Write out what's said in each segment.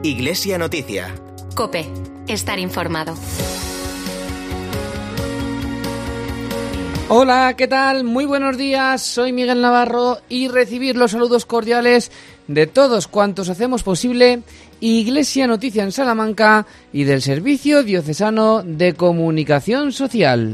Iglesia Noticia. COPE. Estar informado. Hola, ¿qué tal? Muy buenos días, soy Miguel Navarro y recibir los saludos cordiales de todos cuantos hacemos posible Iglesia Noticia en Salamanca y del Servicio Diocesano de Comunicación Social.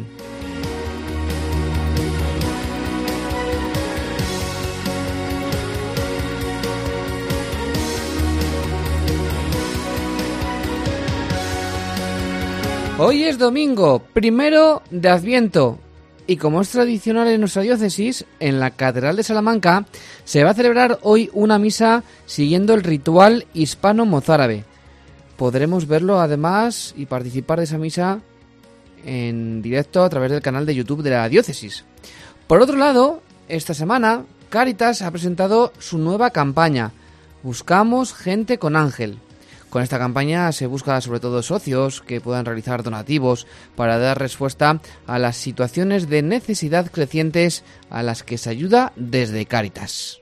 Hoy es domingo, 1 de Adviento, y como es tradicional en nuestra diócesis, en la Catedral de Salamanca se va a celebrar hoy una misa siguiendo el ritual hispano-mozárabe. Podremos verlo además y participar de esa misa en directo a través del canal de YouTube de la diócesis. Por otro lado, esta semana Cáritas ha presentado su nueva campaña, Buscamos gente con ángel. Con esta campaña se busca sobre todo socios que puedan realizar donativos para dar respuesta a las situaciones de necesidad crecientes a las que se ayuda desde Cáritas.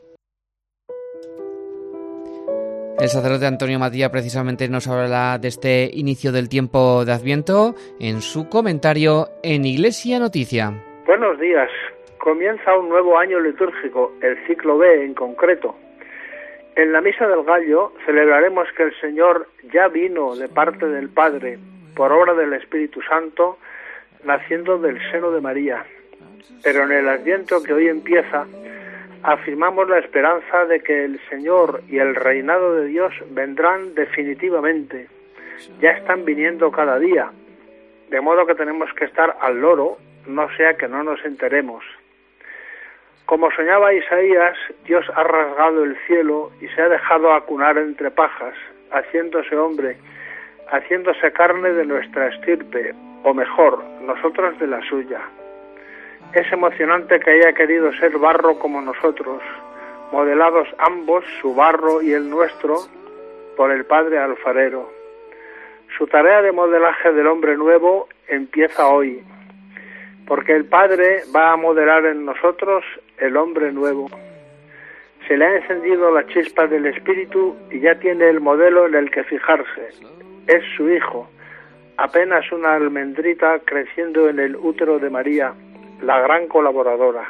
El sacerdote Antonio Matilla precisamente nos habla de este inicio del tiempo de Adviento en su comentario en Iglesia Noticia. Buenos días. Comienza un nuevo año litúrgico, el ciclo B en concreto. En la Misa del Gallo celebraremos que el Señor ya vino de parte del Padre, por obra del Espíritu Santo, naciendo del seno de María. Pero en el Adviento que hoy empieza, afirmamos la esperanza de que el Señor y el reinado de Dios vendrán definitivamente. Ya están viniendo cada día, de modo que tenemos que estar al loro, no sea que no nos enteremos. Como soñaba Isaías, Dios ha rasgado el cielo y se ha dejado acunar entre pajas, haciéndose hombre, haciéndose carne de nuestra estirpe, o mejor, nosotros de la suya. Es emocionante que haya querido ser barro como nosotros, modelados ambos, su barro y el nuestro, por el Padre alfarero. Su tarea de modelaje del hombre nuevo empieza hoy, porque el Padre va a modelar en nosotros el hombre nuevo. Se le ha encendido la chispa del Espíritu y ya tiene el modelo en el que fijarse. Es su Hijo, apenas una almendrita creciendo en el útero de María, la gran colaboradora.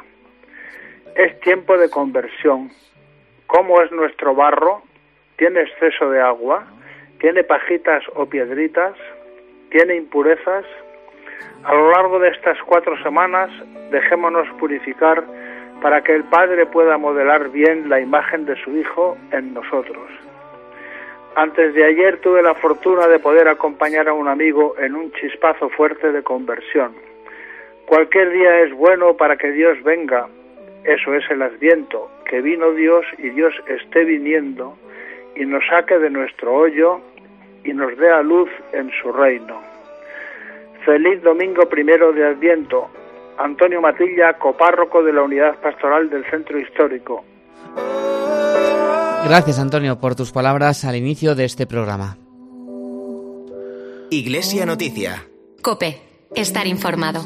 Es tiempo de conversión. ¿Cómo es nuestro barro? ¿Tiene exceso de agua? ¿Tiene pajitas o piedritas? ¿Tiene impurezas? A lo largo de estas 4 semanas, dejémonos purificar para que el Padre pueda modelar bien la imagen de su Hijo en nosotros. Antes de ayer tuve la fortuna de poder acompañar a un amigo en un chispazo fuerte de conversión. Cualquier día es bueno para que Dios venga. Eso es el Adviento, que vino Dios y Dios esté viniendo y nos saque de nuestro hoyo y nos dé a luz en su reino. Feliz domingo 1 de Adviento. Antonio Matilla, copárroco de la Unidad Pastoral del Centro Histórico. Gracias, Antonio, por tus palabras al inicio de este programa. Iglesia Noticia. COPE. Estar informado.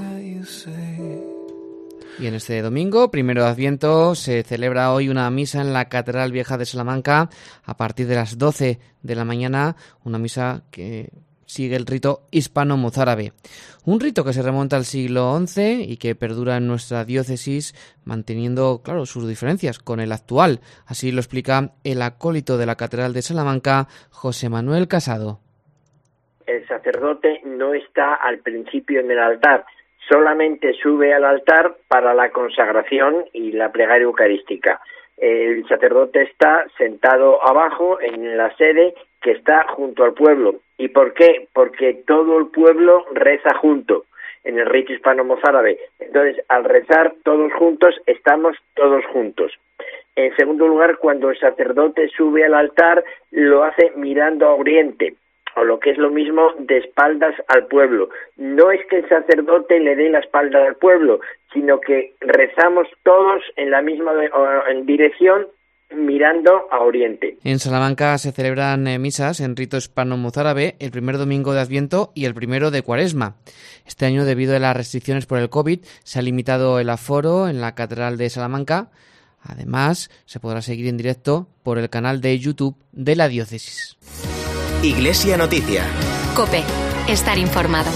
Y en este domingo, 1 de Adviento, se celebra hoy una misa en la Catedral Vieja de Salamanca a partir de las 12 de la mañana, una misa que sigue el rito hispano-mozárabe. Un rito que se remonta al siglo XI y que perdura en nuestra diócesis, manteniendo, claro, sus diferencias con el actual. Así lo explica el acólito de la Catedral de Salamanca, José Manuel Casado. El sacerdote no está al principio en el altar, solamente sube al altar para la consagración y la plegaria eucarística. El sacerdote está sentado abajo en la sede que está junto al pueblo. ¿Y por qué? Porque todo el pueblo reza junto en el rito hispano-mozárabe. Entonces, al rezar todos juntos, estamos todos juntos. En segundo lugar, cuando el sacerdote sube al altar, lo hace mirando a oriente, o lo que es lo mismo, de espaldas al pueblo. No es que el sacerdote le dé la espalda al pueblo, sino que rezamos todos en la misma dirección, mirando a oriente. En Salamanca se celebran misas en rito hispano-mozárabe el primer domingo de Adviento y el primero de Cuaresma. Este año, debido a las restricciones por el COVID, se ha limitado el aforo en la Catedral de Salamanca. Además, se podrá seguir en directo por el canal de YouTube de la diócesis. Iglesia Noticia. COPE. Estar informado.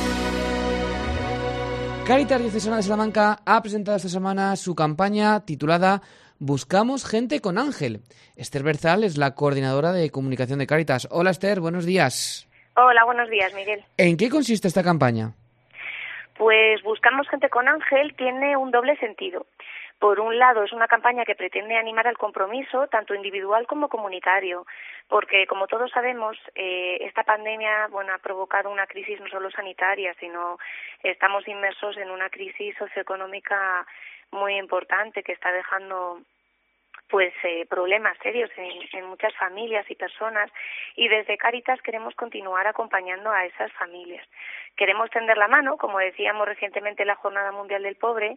Cáritas Diocesana de Salamanca ha presentado esta semana su campaña titulada Buscamos gente con ángel. Esther Berzal es la coordinadora de comunicación de Cáritas. Hola Esther, buenos días. Hola, buenos días, Miguel. ¿En qué consiste esta campaña? Pues Buscamos gente con ángel tiene un doble sentido. Por un lado, es una campaña que pretende animar al compromiso, tanto individual como comunitario, porque, como todos sabemos, esta pandemia ha provocado una crisis no solo sanitaria, sino estamos inmersos en una crisis socioeconómica muy importante que está dejando problemas serios en muchas familias y personas, y desde Cáritas queremos continuar acompañando a esas familias. Queremos tender la mano, como decíamos recientemente en la Jornada Mundial del Pobre,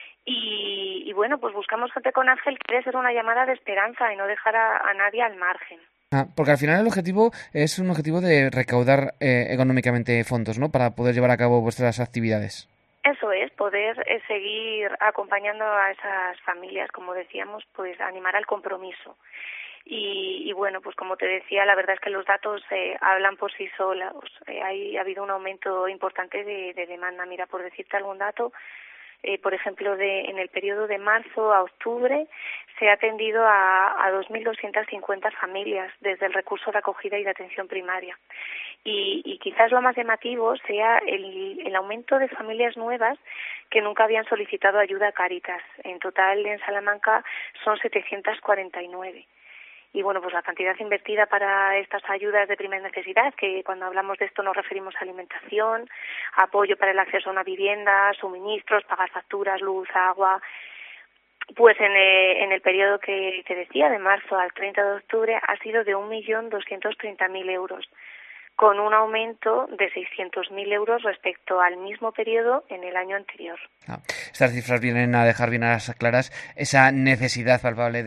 y pues Buscamos gente con ángel quiere ser una llamada de esperanza y no dejar a nadie al margen. Porque al final el objetivo es un objetivo de recaudar económicamente fondos, ¿no?, para poder llevar a cabo vuestras actividades. Eso es, poder seguir acompañando a esas familias, como decíamos, pues animar al compromiso. Y pues como te decía, la verdad es que los datos hablan por sí solos. Ha habido un aumento importante de demanda. Mira, por decirte algún dato, por ejemplo, en el periodo de marzo a octubre se ha atendido a 2.250 familias desde el recurso de acogida y de atención primaria. Y quizás lo más llamativo sea el aumento de familias nuevas que nunca habían solicitado ayuda a Cáritas. En total, en Salamanca son 749. Y pues la cantidad invertida para estas ayudas de primera necesidad, que cuando hablamos de esto nos referimos a alimentación, apoyo para el acceso a una vivienda, suministros, pagar facturas, luz, agua, pues en el periodo que te decía, de marzo al 30 de octubre, ha sido de 1.230.000 euros, con un aumento de 600.000 euros respecto al mismo periodo en el año anterior. Estas cifras vienen a dejar bien a las claras esa necesidad palpable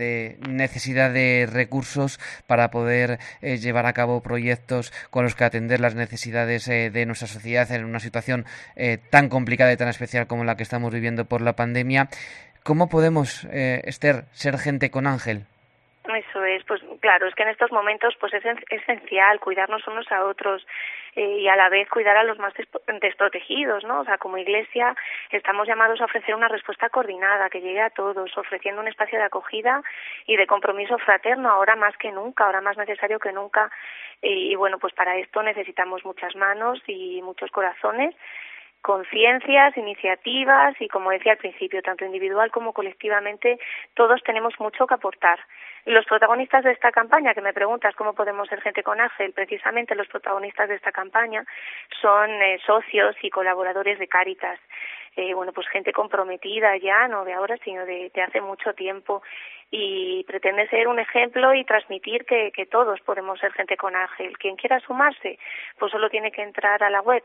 de recursos para poder llevar a cabo proyectos con los que atender las necesidades de nuestra sociedad en una situación tan complicada y tan especial como la que estamos viviendo por la pandemia. ¿Cómo podemos, Esther, ser gente con ángel? Eso es, pues claro, es que en estos momentos pues es esencial cuidarnos unos a otros y a la vez cuidar a los más desprotegidos, ¿no? O sea, como Iglesia estamos llamados a ofrecer una respuesta coordinada que llegue a todos, ofreciendo un espacio de acogida y de compromiso fraterno ahora más que nunca, ahora más necesario que nunca. Y pues para esto necesitamos muchas manos y muchos corazones, conciencias, iniciativas y, como decía al principio, tanto individual como colectivamente, todos tenemos mucho que aportar. Los protagonistas de esta campaña, que me preguntas cómo podemos ser gente con ángel, precisamente los protagonistas de esta campaña son socios y colaboradores de Cáritas. Pues gente comprometida ya, no de ahora, sino de hace mucho tiempo, y pretende ser un ejemplo y transmitir que todos podemos ser gente con ángel. Quien quiera sumarse, pues solo tiene que entrar a la web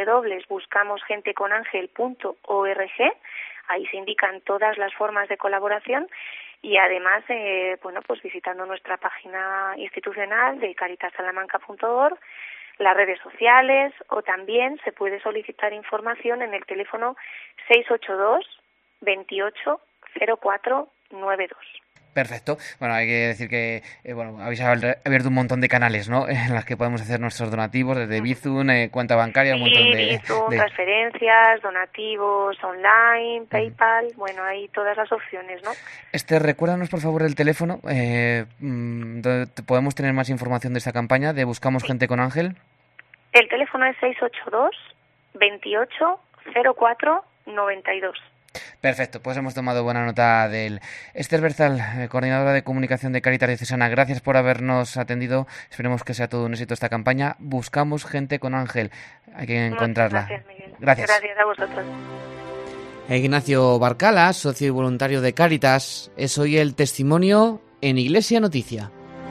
www.buscamosgenteconangel.org. Ahí se indican todas las formas de colaboración y además, pues visitando nuestra página institucional de caritasalamanca.org, las redes sociales, o también se puede solicitar información en el teléfono 682 28 04 92. Perfecto. Bueno, hay que decir que habéis abierto un montón de canales, ¿no?, en las que podemos hacer nuestros donativos, desde Bizum, cuenta bancaria, un montón de transferencias, donativos online, PayPal, hay todas las opciones, ¿no? Recuérdanos por favor el teléfono donde podemos tener más información de esta campaña de Buscamos Gente con Ángel. El teléfono es 682 28 04 92. Perfecto, pues hemos tomado buena nota de él. Esther Berzal, coordinadora de comunicación de Cáritas Diocesana, gracias por habernos atendido. Esperemos que sea todo un éxito esta campaña. Buscamos gente con ángel. Hay que encontrarla. Gracias, Miguel. Gracias. Gracias a vosotros. Ignacio Barcala, socio y voluntario de Cáritas, es hoy el testimonio en Iglesia Noticia.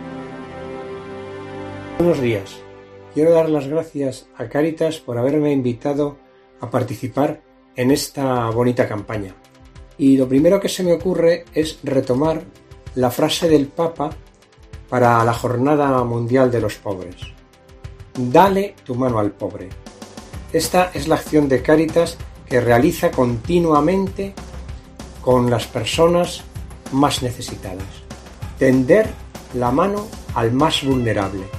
Buenos días. Quiero dar las gracias a Cáritas por haberme invitado a participar en esta bonita campaña. Y lo primero que se me ocurre es retomar la frase del Papa para la Jornada Mundial de los Pobres. Dale tu mano al pobre. Esta es la acción de Cáritas que realiza continuamente con las personas más necesitadas. Tender la mano al más vulnerable.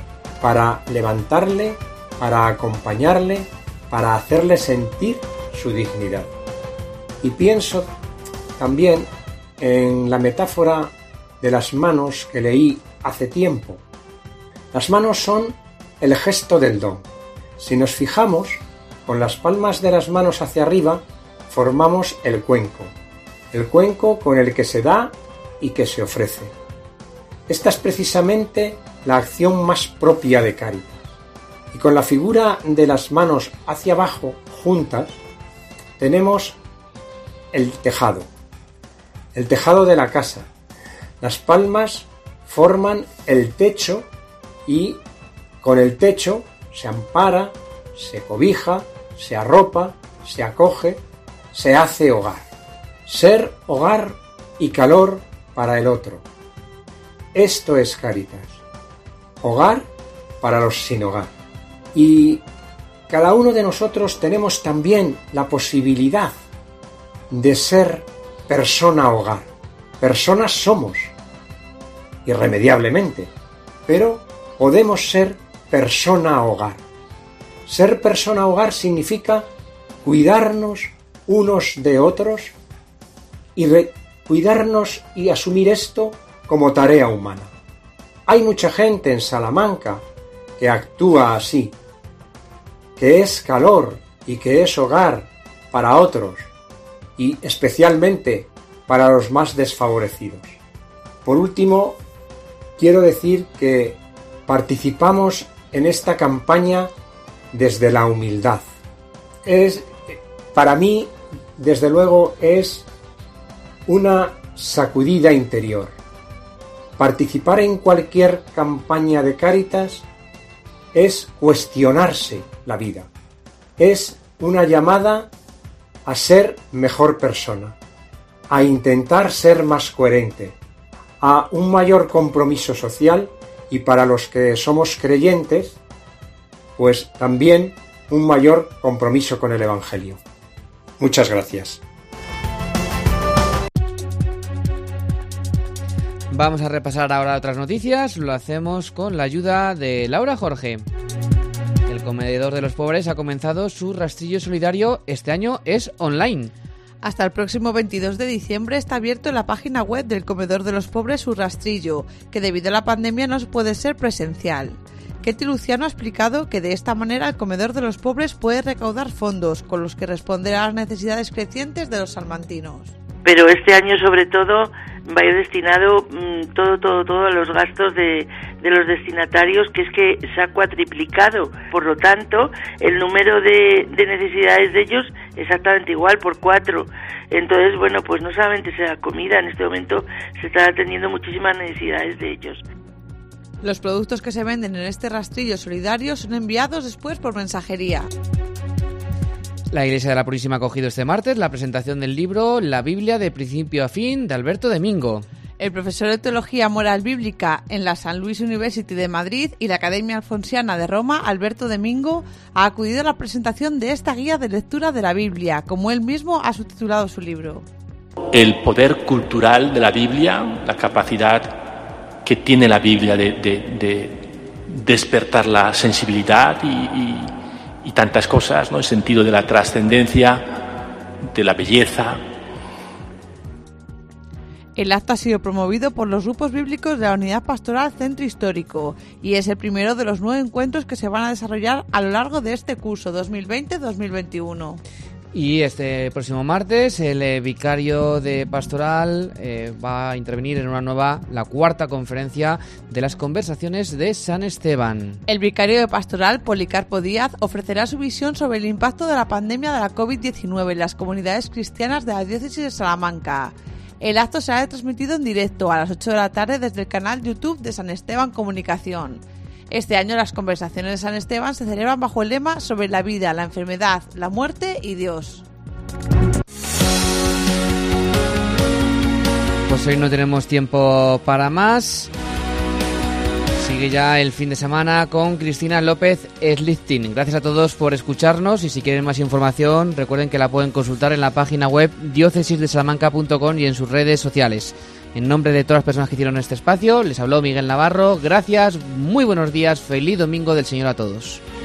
para levantarle, para acompañarle, para hacerle sentir su dignidad. Y pienso también en la metáfora de las manos que leí hace tiempo. Las manos son el gesto del don. Si nos fijamos, con las palmas de las manos hacia arriba formamos el cuenco con el que se da y que se ofrece. Esta es precisamente la acción más propia de Cáritas. Y con la figura de las manos hacia abajo, juntas, tenemos el tejado de la casa. Las palmas forman el techo y con el techo se ampara, se cobija, se arropa, se acoge, se hace hogar. Ser hogar y calor para el otro. Esto es Cáritas. Hogar para los sin hogar. Y cada uno de nosotros tenemos también la posibilidad de ser persona hogar. Personas somos, irremediablemente, pero podemos ser persona hogar. Ser persona hogar significa cuidarnos unos de otros y cuidarnos y asumir esto como tarea humana. Hay mucha gente en Salamanca que actúa así, que es calor y que es hogar para otros y especialmente para los más desfavorecidos. Por último, quiero decir que participamos en esta campaña desde la humildad. Para mí, desde luego, es una sacudida interior. Participar en cualquier campaña de Cáritas es cuestionarse la vida. Es una llamada a ser mejor persona, a intentar ser más coherente, a un mayor compromiso social y para los que somos creyentes, pues también un mayor compromiso con el Evangelio. Muchas gracias. Vamos a repasar ahora otras noticias. Lo hacemos con la ayuda de Laura Jorge. El Comedor de los Pobres ha comenzado su rastrillo solidario. Este año es online. Hasta el próximo 22 de diciembre está abierto en la página web del Comedor de los Pobres su rastrillo, que debido a la pandemia no puede ser presencial. Ketty Luciano ha explicado que de esta manera el Comedor de los Pobres puede recaudar fondos con los que responder a las necesidades crecientes de los salmantinos. Pero este año sobre todo va a ir destinado todo a los gastos de los destinatarios, que es que se ha cuatriplicado. Por lo tanto, el número de necesidades de ellos exactamente igual, por 4. Entonces, bueno, pues no solamente sea comida, en este momento se están atendiendo muchísimas necesidades de ellos. Los productos que se venden en este rastrillo solidario son enviados después por mensajería. La Iglesia de la Purísima ha acogido este martes la presentación del libro La Biblia de principio a fin de Alberto Domingo. El profesor de Teología Moral Bíblica en la San Luis University de Madrid y la Academia Alfonsiana de Roma, Alberto Domingo, ha acudido a la presentación de esta guía de lectura de la Biblia, como él mismo ha subtitulado su libro. El poder cultural de la Biblia, la capacidad que tiene la Biblia de despertar la sensibilidad y tantas cosas, ¿no? El sentido de la trascendencia, de la belleza. El acto ha sido promovido por los grupos bíblicos de la Unidad Pastoral Centro Histórico y es el primero de los 9 encuentros que se van a desarrollar a lo largo de este curso 2020-2021. Y este próximo martes el vicario de Pastoral va a intervenir en la 4ª conferencia de las conversaciones de San Esteban. El vicario de Pastoral, Policarpo Díaz, ofrecerá su visión sobre el impacto de la pandemia de la COVID-19 en las comunidades cristianas de la diócesis de Salamanca. El acto será transmitido en directo a las 8 de la tarde desde el canal YouTube de San Esteban Comunicación. Este año las conversaciones de San Esteban se celebran bajo el lema sobre la vida, la enfermedad, la muerte y Dios. Pues hoy no tenemos tiempo para más. Sigue ya el fin de semana con Cristina López Slichting. Gracias a todos por escucharnos y si quieren más información recuerden que la pueden consultar en la página web diocesisdesalamanca.com y en sus redes sociales. En nombre de todas las personas que hicieron este espacio, les habló Miguel Navarro. Gracias, muy buenos días, feliz domingo del Señor a todos.